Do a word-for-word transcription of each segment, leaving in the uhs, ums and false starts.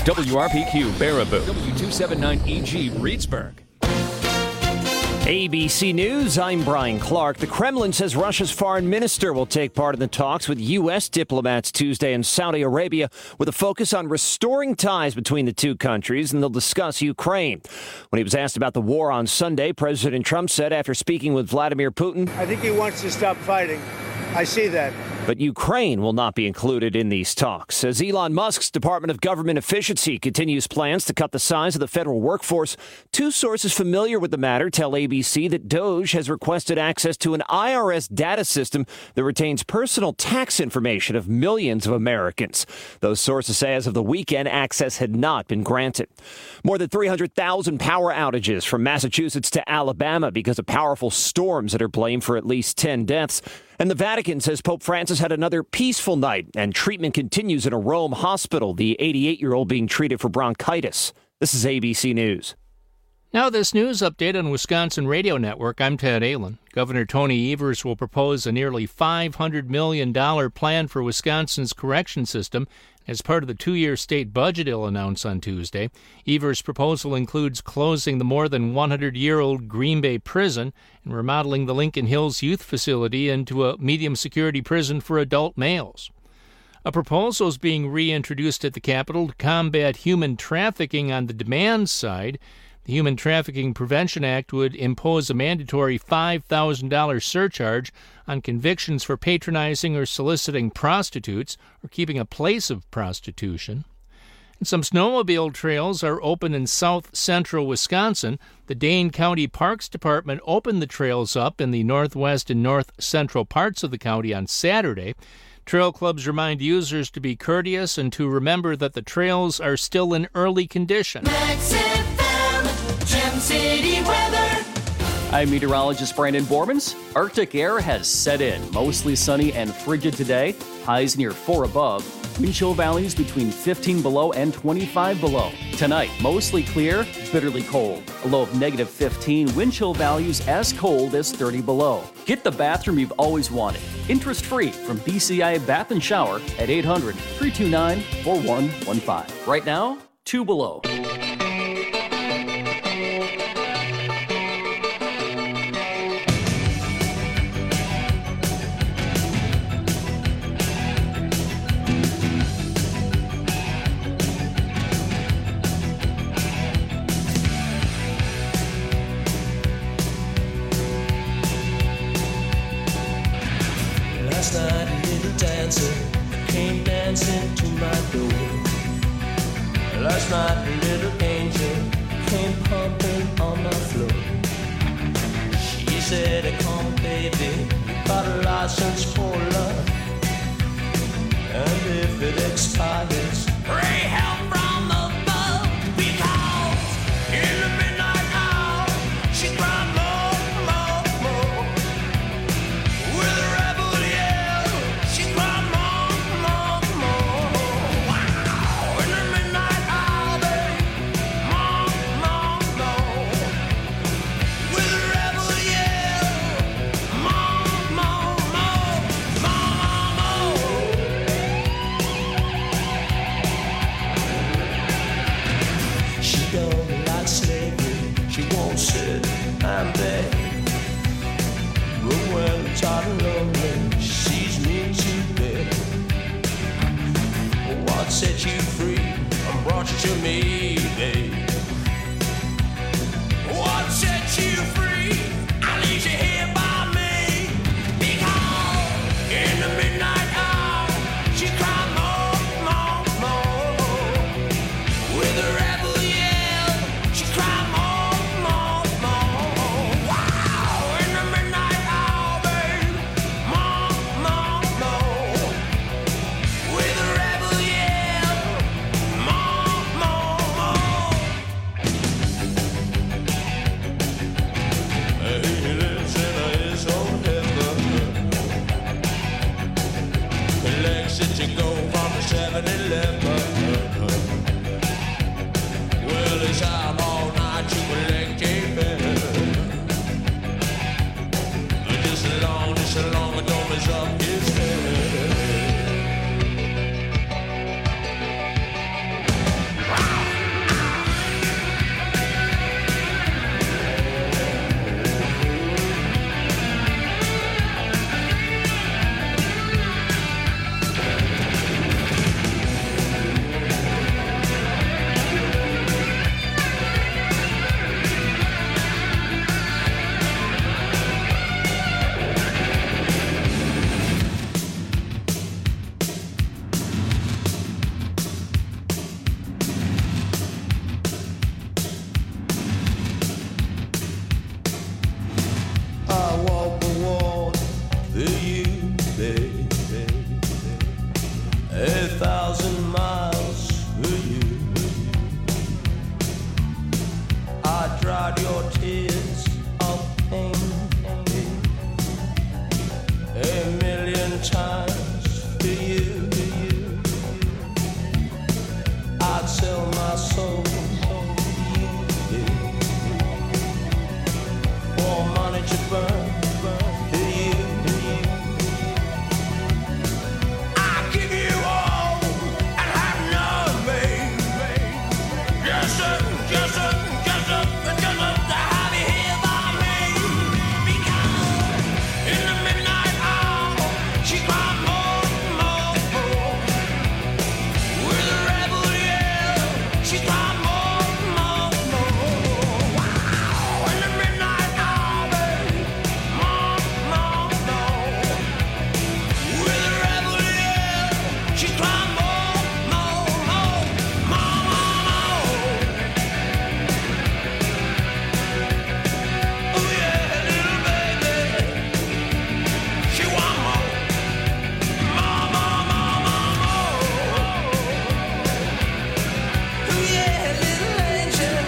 W R P Q Baraboo, W two seventy-nine E G Reedsburg. A B C News, I'm Brian Clark. The Kremlin says Russia's foreign minister will take part in the talks with U S diplomats Tuesday in Saudi Arabia with a focus on restoring ties between the two countries, and they'll discuss Ukraine. When he was asked about the war on Sunday, President Trump said after speaking with Vladimir Putin, I think he wants to stop fighting. I see that. But Ukraine will not be included in these talks. As Elon Musk's Department of Government Efficiency continues plans to cut the size of the federal workforce, two sources familiar with the matter tell A B C that DOGE has requested access to an I R S data system that retains personal tax information of millions of Americans. Those sources say as of the weekend, access had not been granted. More than three hundred thousand power outages from Massachusetts to Alabama because of powerful storms that are blamed for at least ten deaths. And the Vatican says Pope Francis had another peaceful night, and treatment continues in a Rome hospital, the eighty-eight-year-old being treated for bronchitis. This is A B C News. Now this news update on Wisconsin Radio Network. I'm Ted Allen. Governor Tony Evers will propose a nearly five hundred million dollars plan for Wisconsin's correction system as part of the two-year state budget he'll announce on Tuesday. Evers' proposal includes closing the more than one hundred year old Green Bay prison and remodeling the Lincoln Hills Youth Facility into a medium-security prison for adult males. A proposal is being reintroduced at the Capitol to combat human trafficking on the demand side. The Human Trafficking Prevention Act would impose a mandatory five thousand dollars surcharge on convictions for patronizing or soliciting prostitutes or keeping a place of prostitution. And some snowmobile trails are open in south-central Wisconsin. The Dane County Parks Department opened the trails up in the northwest and north-central parts of the county on Saturday. Trail clubs remind users to be courteous and to remember that the trails are still in early condition. Gem City weather. I'm meteorologist Brandon Bormans. Arctic air has set in. Mostly sunny and frigid today. Highs near four above. Wind chill valleys between fifteen below and twenty-five below. Tonight, mostly clear, bitterly cold. A low of negative fifteen. Wind chill values as cold as thirty below. Get the bathroom you've always wanted. Interest-free from B C I Bath and Shower at eight hundred, three two nine, four one one five. Right now, two below. Last night a little dancer came dancing to my door. Last night a little angel came pumping on my floor. She said, come baby, you got a license for love, and if it expires, pray help from above, because in the midnight hour she cried more, more, more. With a rebel yell, she cried more, more, more. Wow, in the midnight hour, babe, more, more, more. With a rebel yell, more, more, more, more, more. She don't like slavery, she won't sit and beg. But when it's hot and lonely, she sees me to bed. What set you free and brought you to me, babe? What set you free? I leave you here by me. Because in the midnight hour, she cried more, more, more. With a rebel yell, she cried more, more, more. Wow, in the midnight hour, babe, more, more, more. With a rebel yell, more, more, more. He lives in his own heaven. Lexington go from the seven eleven. Well, it's out all night to collect a pen. Just as long, just as long as don't mess up his head. times to you, to you. I'd sell my soul to you. For money to burn, burn to you, to you. I give you all and have nothing. Just a, just a, just a, just a, to have you here by me. Because in the midnight hour, she cried more, more, more. With a rebel yell, she cried more, more, more. Wow! In the midnight hour, baby, more, more, more. With a rebel yell, she cried more, more, more, more, more, more. Oh yeah, little baby, she want more, more, more, more, more, more. Oh yeah, little angel,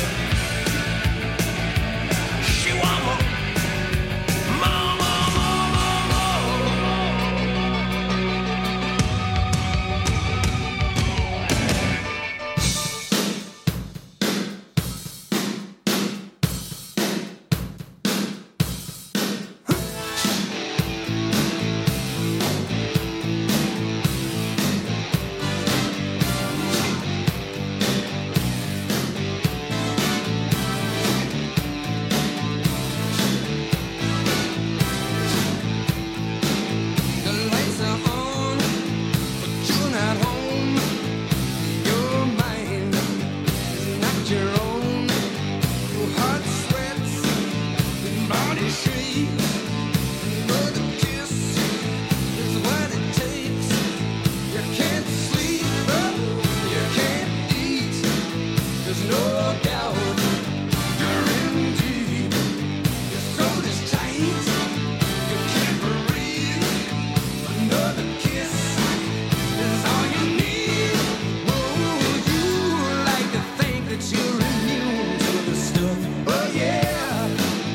she want more, more, more, more, more, more. The lights are on, but you're not home. Your mind is not your own. Your heart sweats, your body shakes. Another kiss is what it takes. You can't sleep, you can't eat. There's no doubt you're in deep. Your soul is tight, you can't breathe. Another kiss is all you need. Oh, you like to think that you're immune to the stuff. Oh yeah,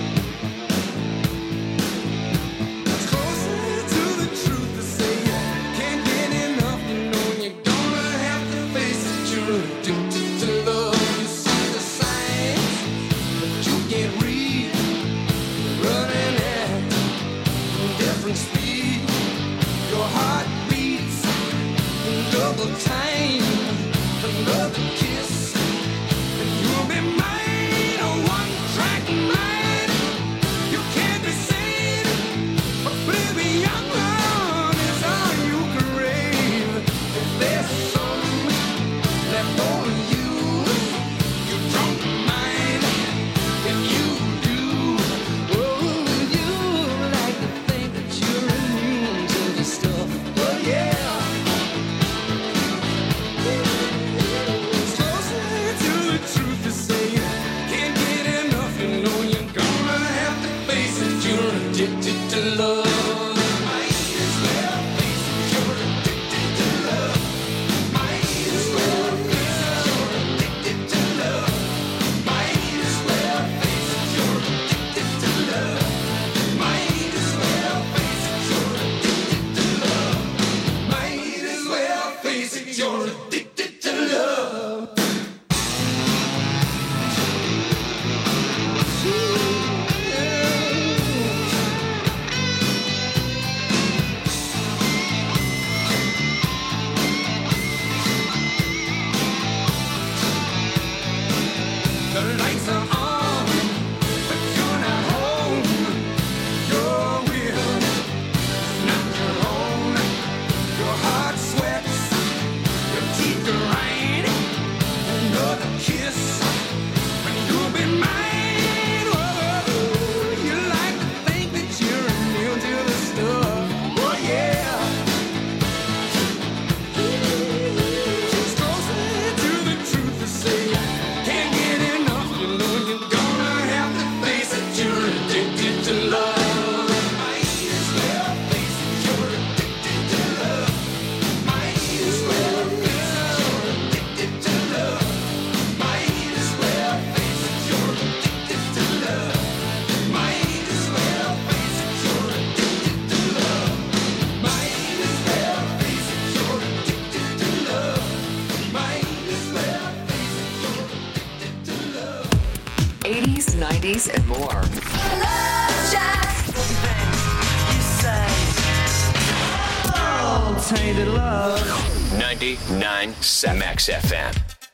it's closer to the truth to say you can't get enough. You know you're gonna have to face it. You're addicted to love. You see the signs, but you can't read. Running at different speed. Your heart beats in double time. Another kiss, and you'll be mine. A one-track mind. You can't be sane. Oblivion is all you crave. If there's some left for you, you don't mind. If you do, oh, you like to think that you're immune to the stuff. Oh yeah. nineties, and more. Love Shack. Oh, tainted love. ninety-nine point Max F M.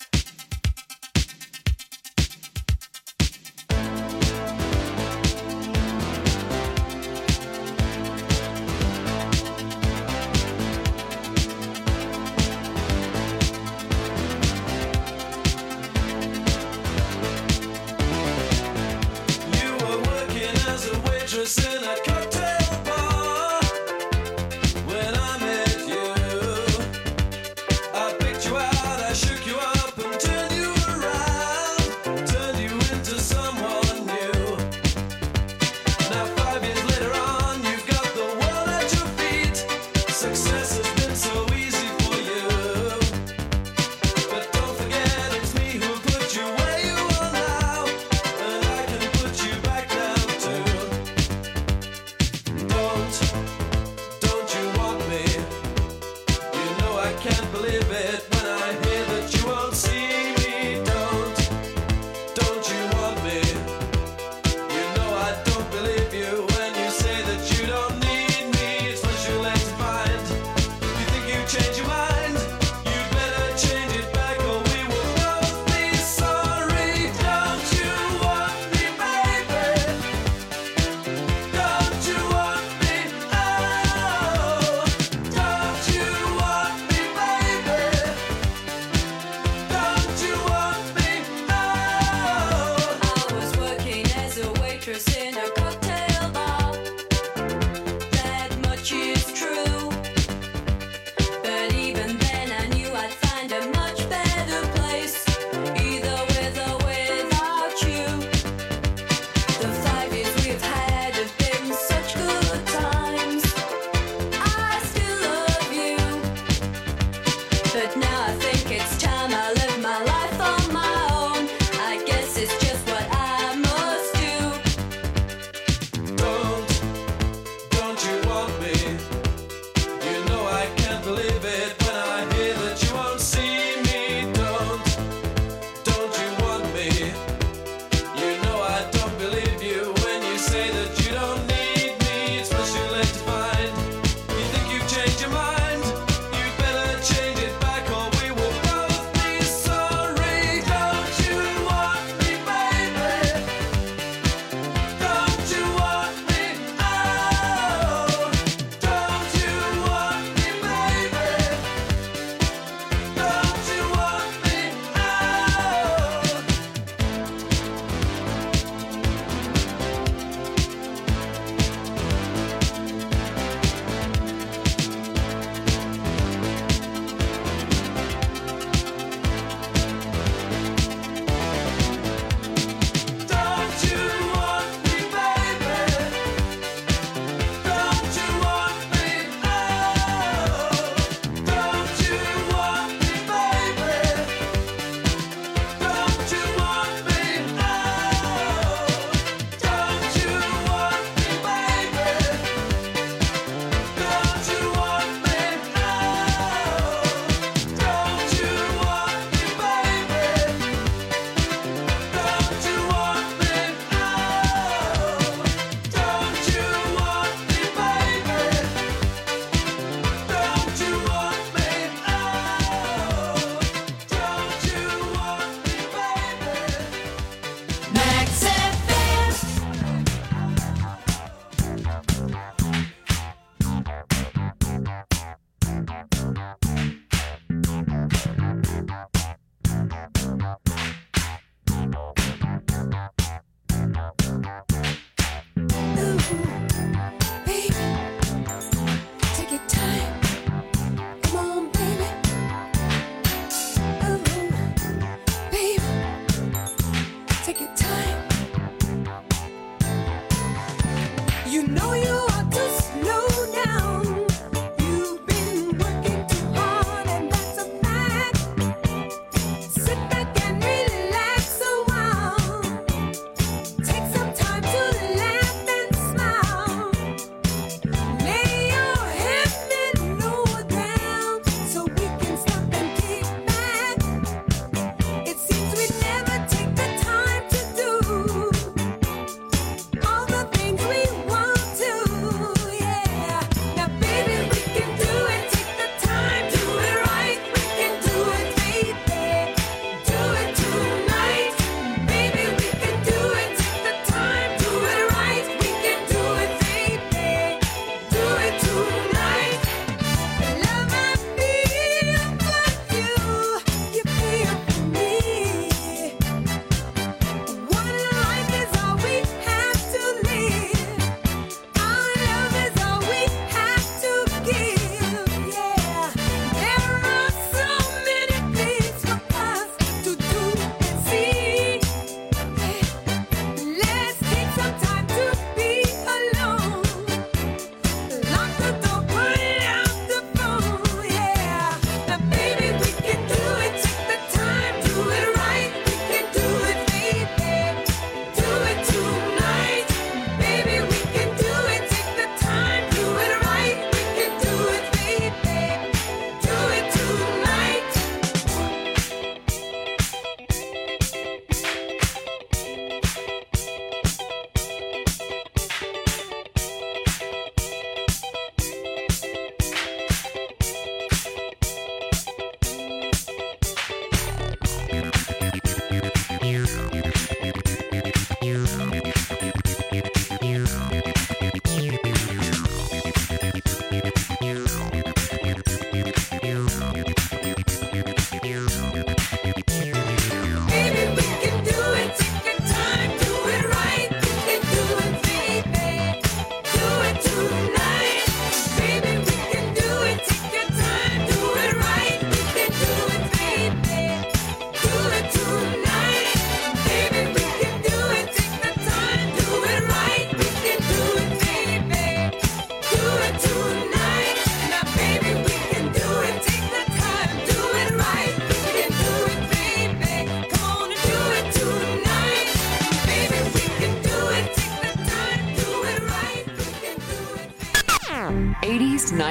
In a cocktail bar when I met you, I picked you out, I shook you up and turned you around, turned you into someone new. Now five years later on, you've got the world at your feet. Success has been so easy for you, but don't forget it's me who put you where you are now, and I can put you back down too. Don't you want me? You know I can't believe it when I hear that you won't see me. Don't, don't you want me? You know I don't believe you when you say that you don't need me. It's what you're late to find. You think you change your mind? You better change it back or we will both be sorry. Don't you want me, baby? Don't you want me? Oh, don't you want me, baby?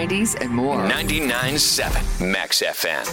nineties, and more. ninety-nine point seven Max F M.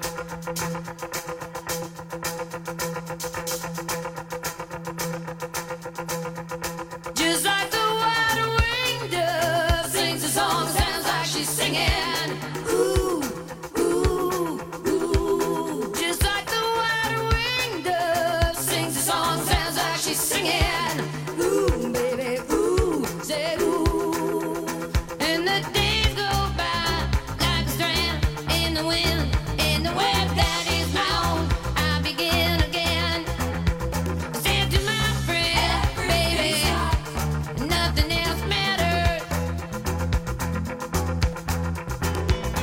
Just like the white-winged dove sings a song, sounds like she's singing. Ooh, ooh, ooh. Just like the white-winged dove sings a song, sounds like she's singing. Ooh, baby, ooh, say ooh. And the days go by like a strand in the wind, in the web that is my own. I begin again. Said to my friend, baby, nothing else matters.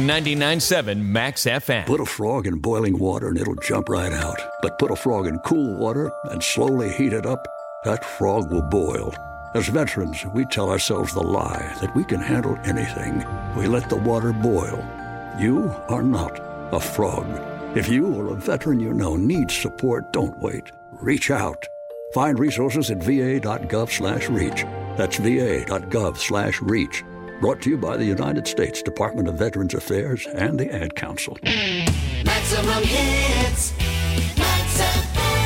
ninety-nine point seven Max F M. Put a frog in boiling water and it'll jump right out. But put a frog in cool water and slowly heat it up, that frog will boil. As veterans, we tell ourselves the lie that we can handle anything. We let the water boil. You are not a frog. If you or a veteran you know needs support, don't wait. Reach out. Find resources at va.gov slash reach. That's va.gov slash reach. Brought to you by the United States Department of Veterans Affairs and the Ad Council. Maximum hits. Max F M.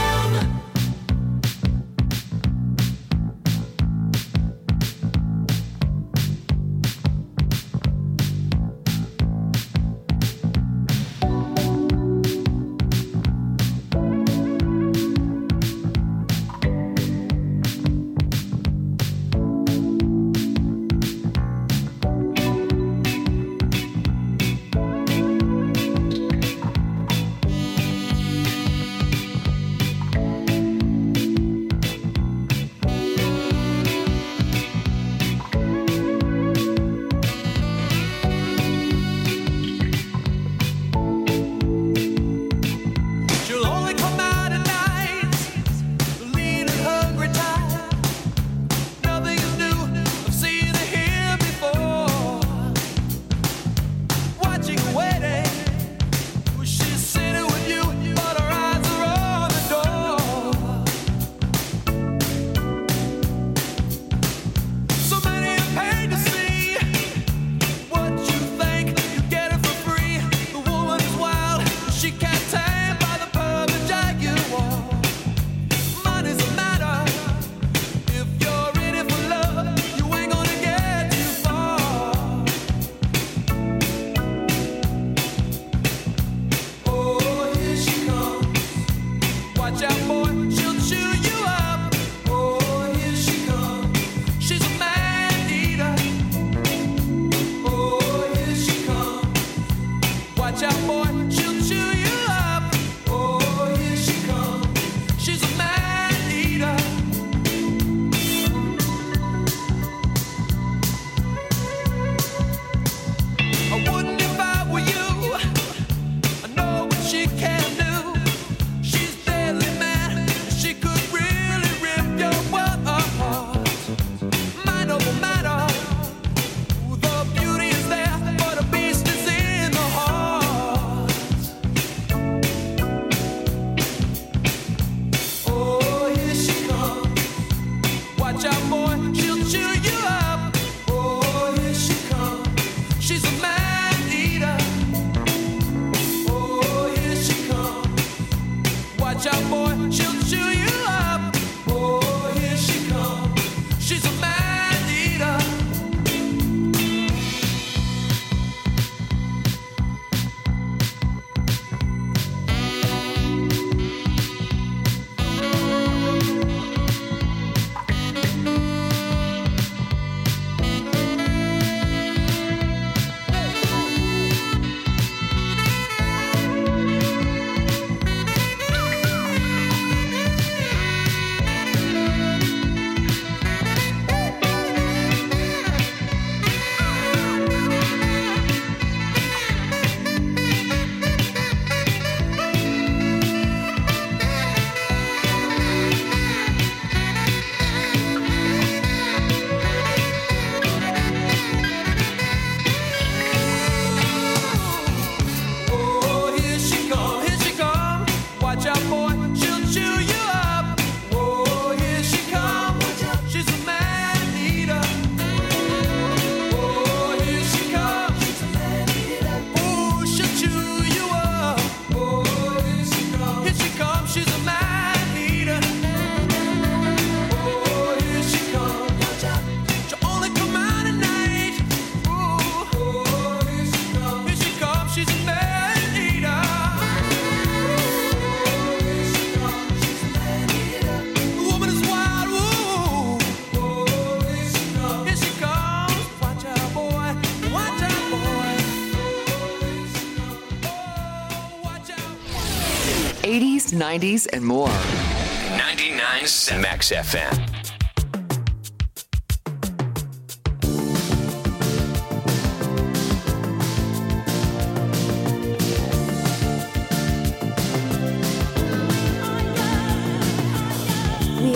eighties, nineties, and more. ninety-nine point seven Max F M.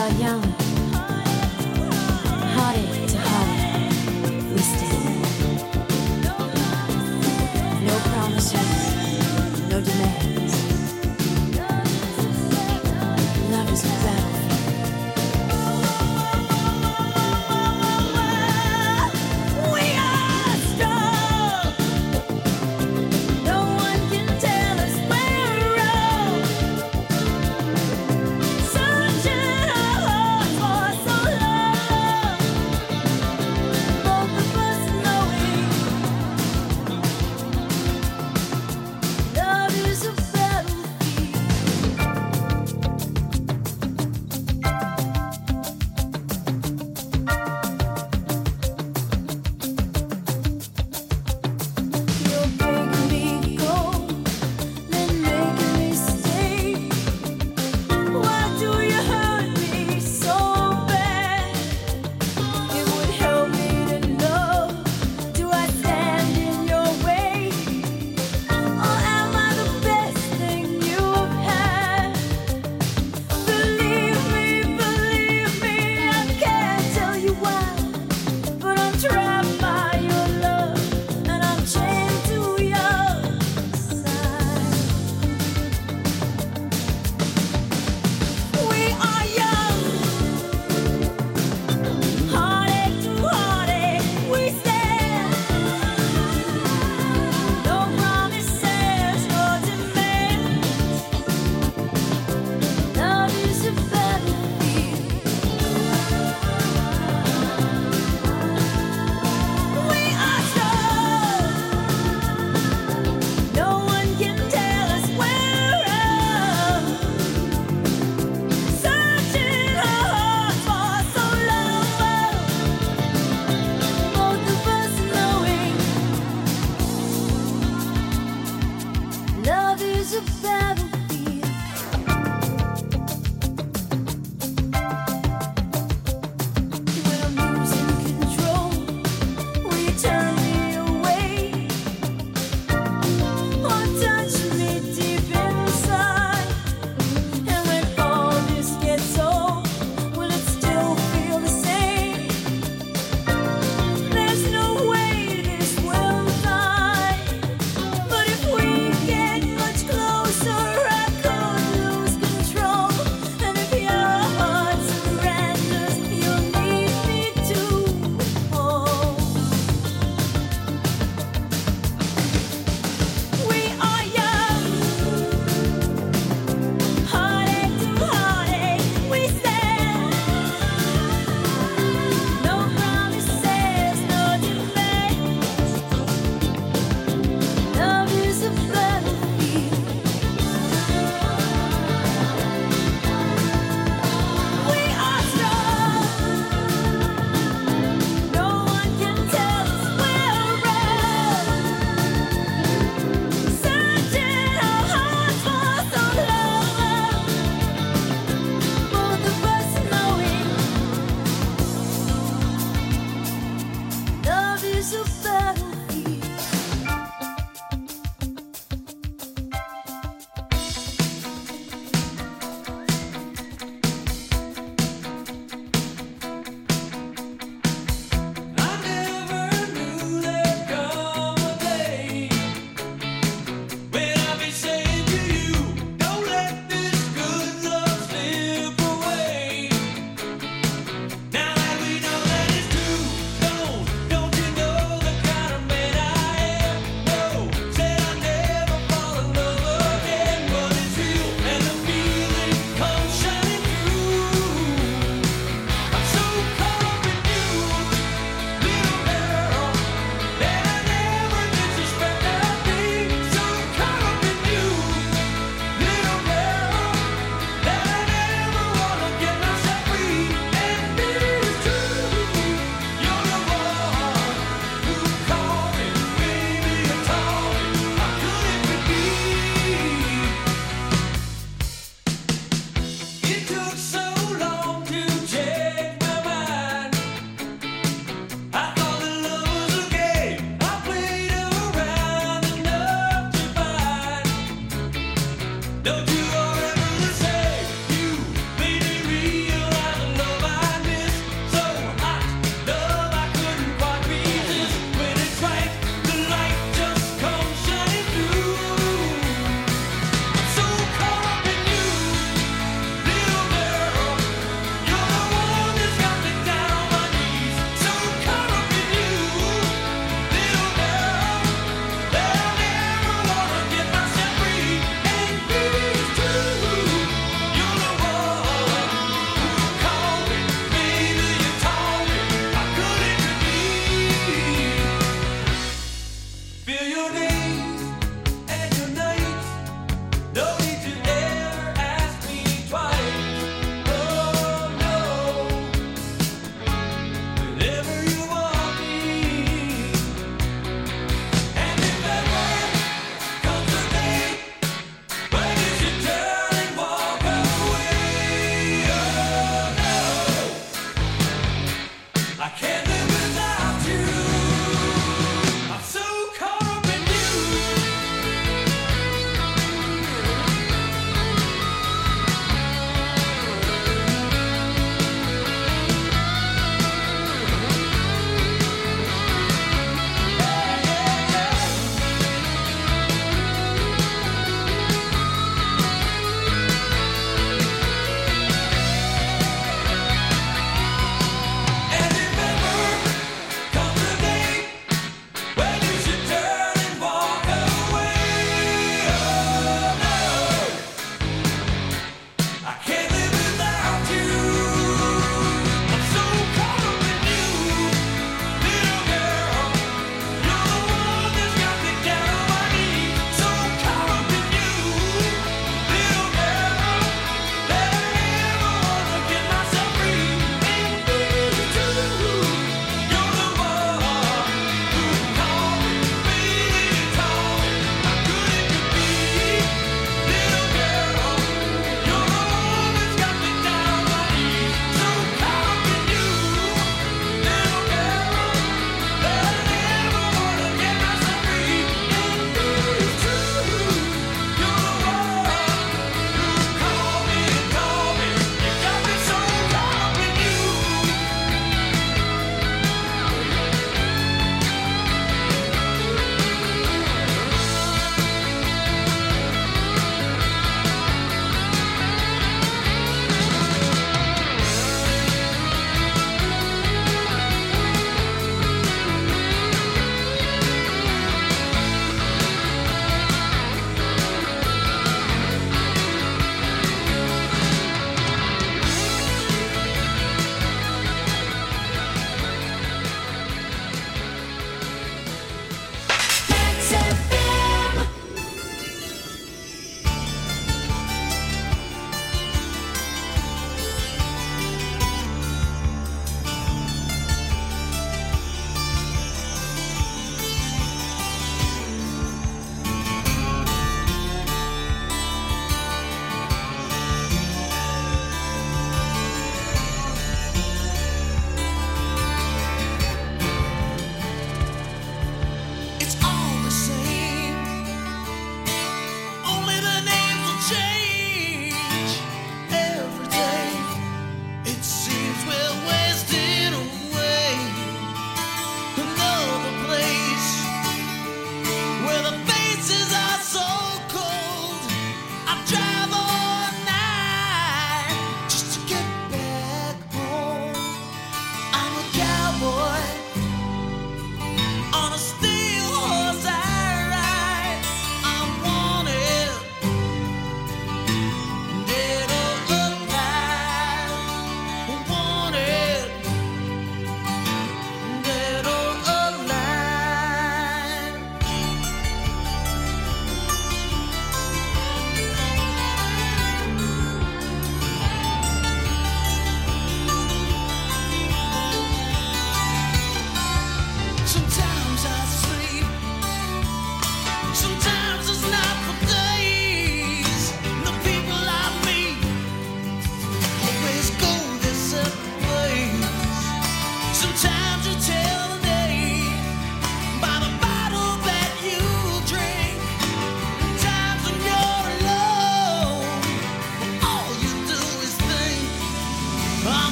are young, heartache to heartache, we stand. No promises, no demands. Love is a battlefield. We are strong. No one can tell us we're wrong. Searching our hearts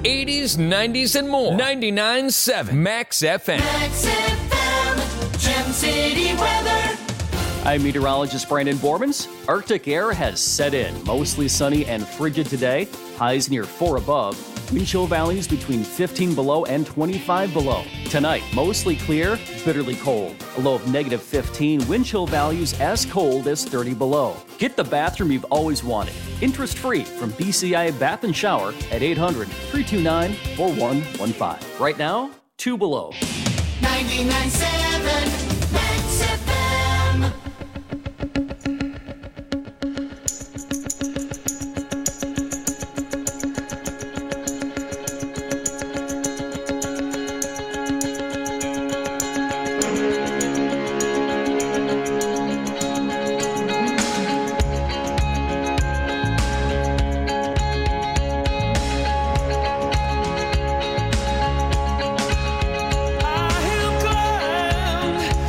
eighties, nineties, and more. ninety-nine point seven Max F M. Max F M, Gem City weather. I'm meteorologist Brandon Bormans. Arctic air has set in. Mostly sunny and frigid today. Highs near four above. Wind chill valleys between fifteen below and twenty-five below. Tonight, mostly clear, bitterly cold. A low of negative fifteen. Wind chill values as cold as thirty below. Get the bathroom you've always wanted. Interest-free from B C I Bath and Shower at eight hundred, three two nine, four one one five. Right now, two below. ninety-nine point seven Max F M. I am glad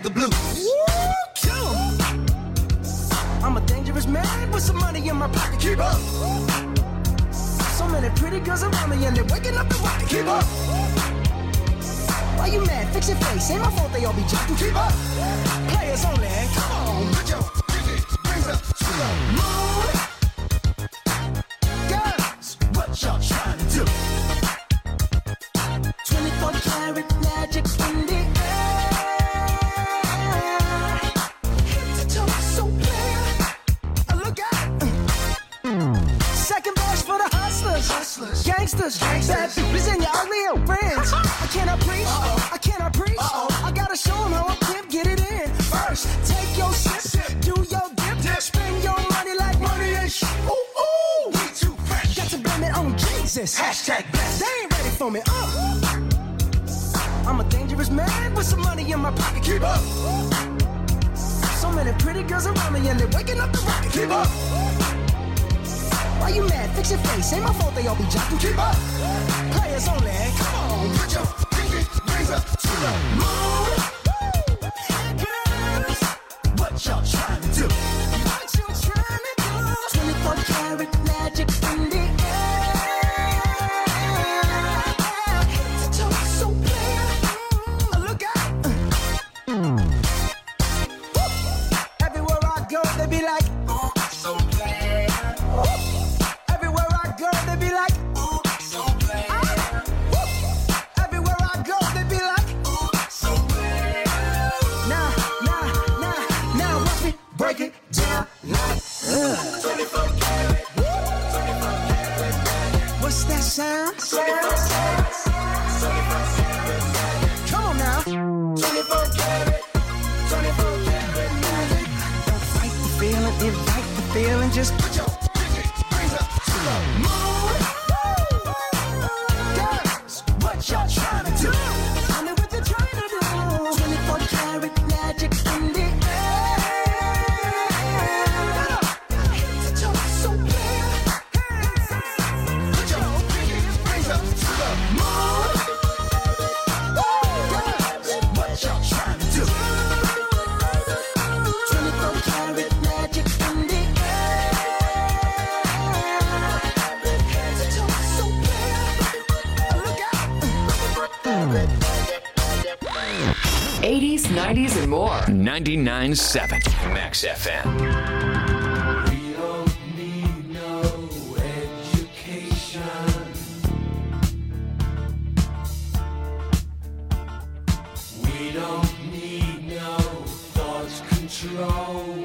the blues. Woo, kill 'em. I'm a dangerous man with some money in my pocket. Keep up. So many pretty girls around me and they're waking up the rocket. Keep up. Why you mad? Fix your face. Ain't my fault they all be jocking. Keep up. Players only. Come on, put your pinky rings up to the moon. Girls, what y'all trying to do? twenty-four karat magic in the air. Head to toe, so clear. Look out. Second verse for the hustlers, hustlers. Gangsters, gangsters, bad bitches and your ugly old friends. I cannot preach, Uh-oh. I cannot preach. Uh-oh. I gotta show them how a pimp get it in. First, take your sip, sip. Do your dip, dip, spend your money like money and shit. Ooh, ooh, we too fresh. Got to blame it on Jesus. Hashtag blessed. They ain't ready for me. Uh. I'm a dangerous man with some money in my pocket. Keep up. So many pretty girls around me and they're waking up the rocket. Keep up. Why you mad? Fix your face. Ain't my fault they all be jocking. Keep up. Players only. Come on, put your pinky rings up to the moon. Girls, what y'all trying to do? What you trying to do? twenty-four karat magic in the air. Head to toe, so clear. Look out. Everywhere I go, they be like, oh, so clear. Everywhere I go, they be like, ooh, so clear. Everywhere I go, they be like, ooh, so clear. Now, now, now, now watch me break it down like uh. twenty-four karat, twenty-four karat. What's that sound? Come on now. twenty-four karat, twenty-four karat magic. Don't fight the feeling, invite the feeling. Just put your moon. Girls, what y'all trying to do? Tell me what you're trying to do. twenty-four karat magic in the air. Head to toe, so clear. Put your pinky rings up to the moon. Girls, what y'all trying to do? twenty-four karat magic in the air. eighties, nineties, and more. ninety-nine point seven Max F M. We don't need no education. We don't need no thought control.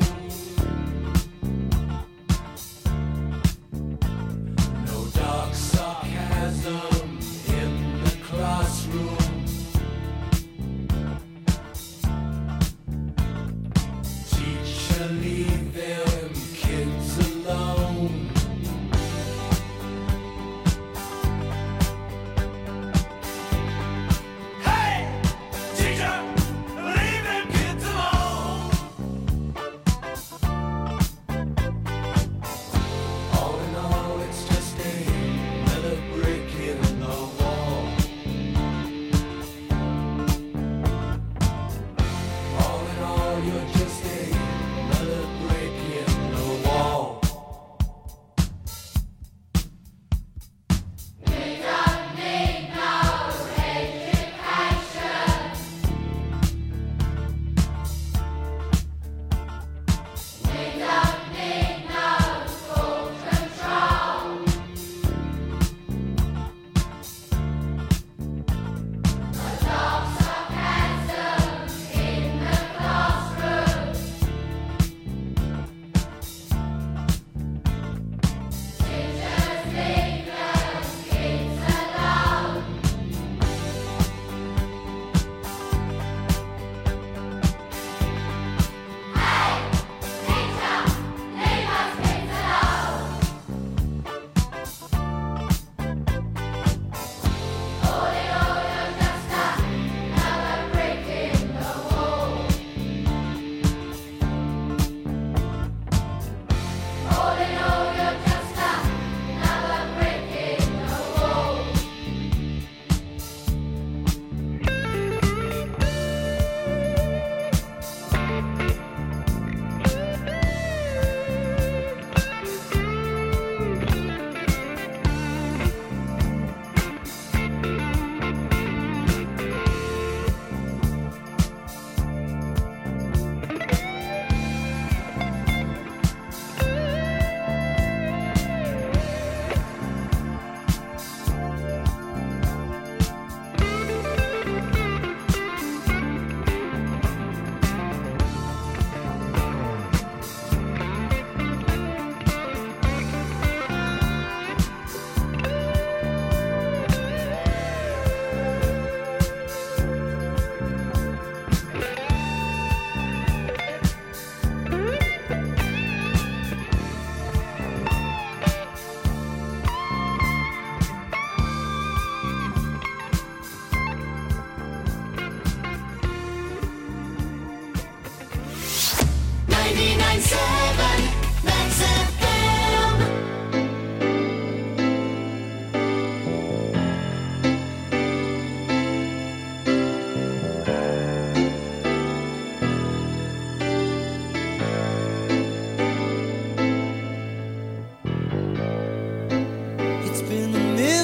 No dark sarcasm in the classroom. Leave them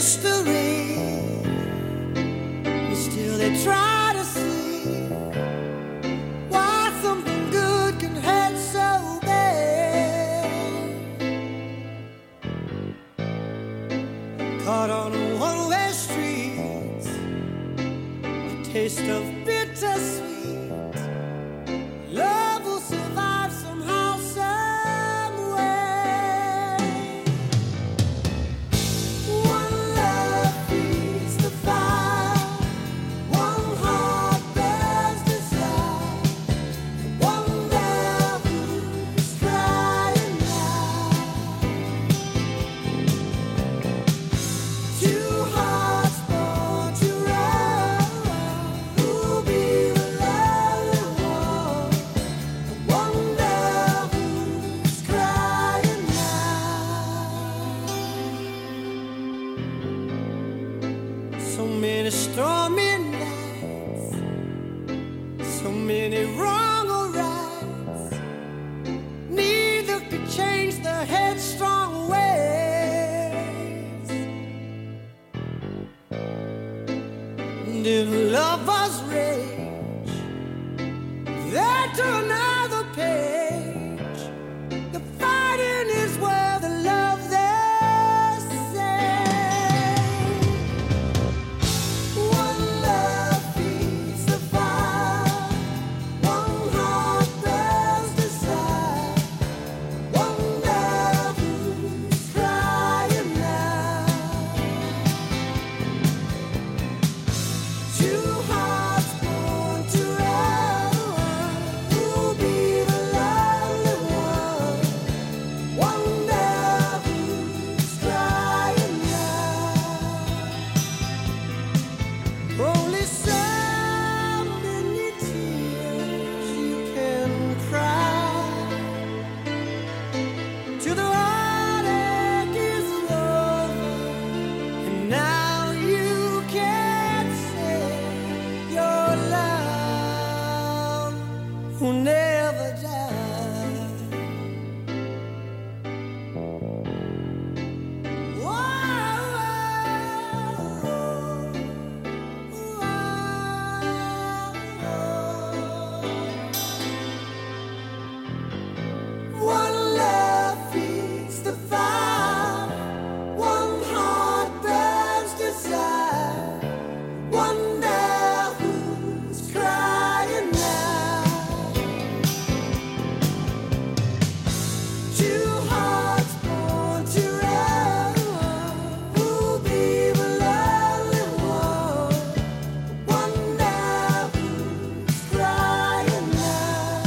mystery, and still they try to see why something good can hurt so bad. Caught on a one-way street, a taste of bittersweet. Love will survive somehow, some way. One love feeds the fire, one heart bears desire, one love who's crying now. Two hearts born to run, who'll be the lonely one? One love who's crying now. So many stormy nights, so many wrong or rights. Neither could change the headstrong ways. And if lovers rage, they turn another page. The fighting is where the love they say. One love feeds the fire, one heart bears desire, one love who's crying now. Two hearts born to run, who'll be the lonely one? One love who's crying now. Only so many tears you can cry till the heartache is over, and now you can say your love will never die. One love feeds the fire, one heart burns desire, one love who's crying now. Two hearts born to run, who'll be the lonely one? One love who's crying now.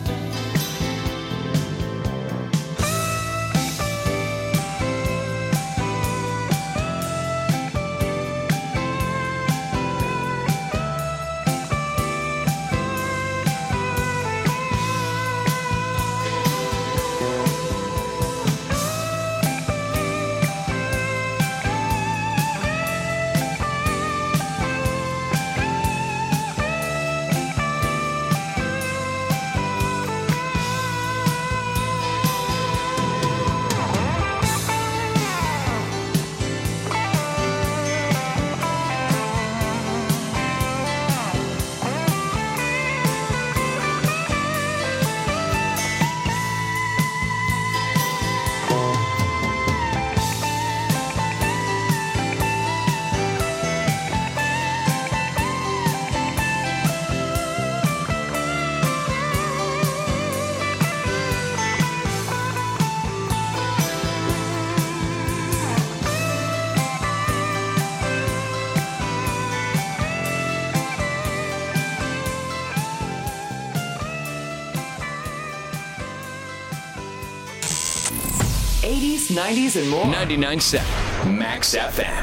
eighties, nineties, and more. ninety-nine point seven Max F M.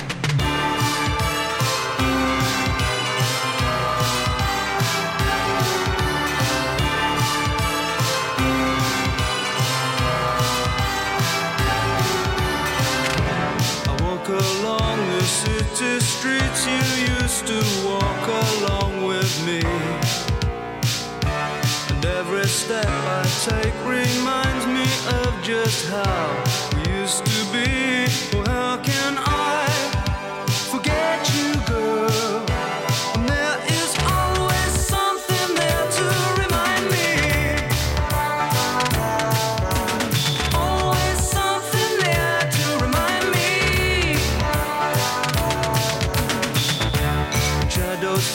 I walk along the city streets you used to walk along with me. And every step I take reminds me of just how we used to be. Well, how can I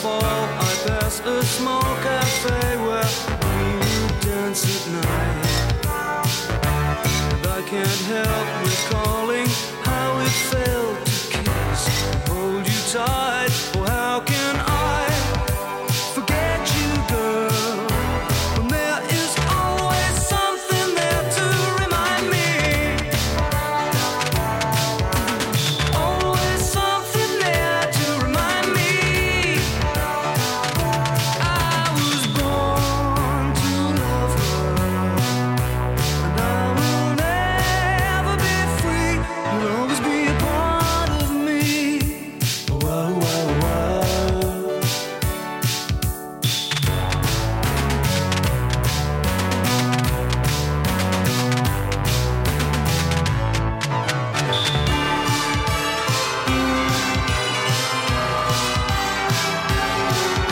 fall, I pass a small cat.